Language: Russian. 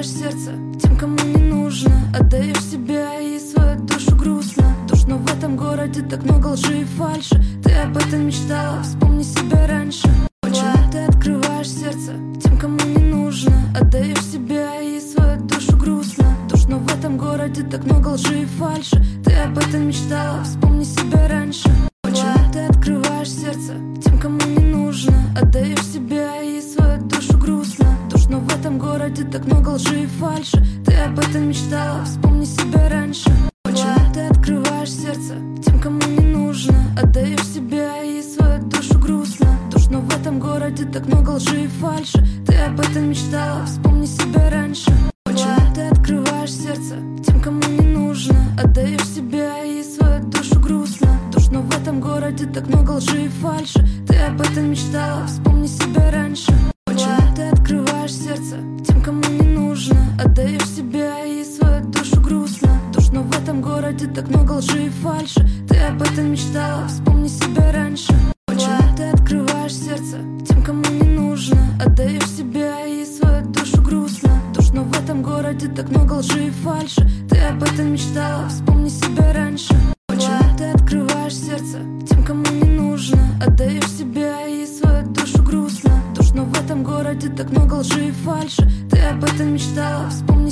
открываешь сердце тем, кому не нужно. Отдаешь себя и свою душу грустно. Душно в этом городе, так много лжи и фальши. Ты об этом мечтала, вспомни себя раньше. Почему ты открываешь сердце тем, кому не нужно? Отдаешь себя и свою душу грустно. Душно в этом городе, так много лжи и фальши. Ты об этом мечтала, вспомни себя раньше. Почему ты открываешь сердце тем, кому не нужно? Отдаешь себя и свою душу грустно. Душно в этом городе, так много лжи и фальши. Ты об этом мечтала, вспомни себя раньше. Почему ты открываешь сердце тем, кому не нужно? Отдаешь себя и свою душу грустно. Душно в этом городе, так много лжи и фальши. Ты об этом мечтала, вспомни себя раньше. Почему ты открываешь сердце тем, кому не нужно? Отдаешь себя и свою душу грустно. Душно в этом городе, так много лжи и фальши. Ты об этом мечтала, вспомни себя раньше. Почему ты открываешь сердце тем, кому не нужно? Отдаешь себя и свою душу грустно. Душно в этом городе, так много лжи и фальши. Ты об этом мечтала, вспомни себя раньше. Почему ты открываешь сердце тем, кому не нужно? Отдаешь себя и свою душу грустно. Душно в этом городе, так много лжи и фальши. Ты об этом мечтала, вспомни себя раньше. Почему ты открываешь сердце тем, кому не нужно? Отдаешь себя и свою душу грустно. Душно в этом городе, так много лжи и фальши. Ты об этом мечтала, вспомни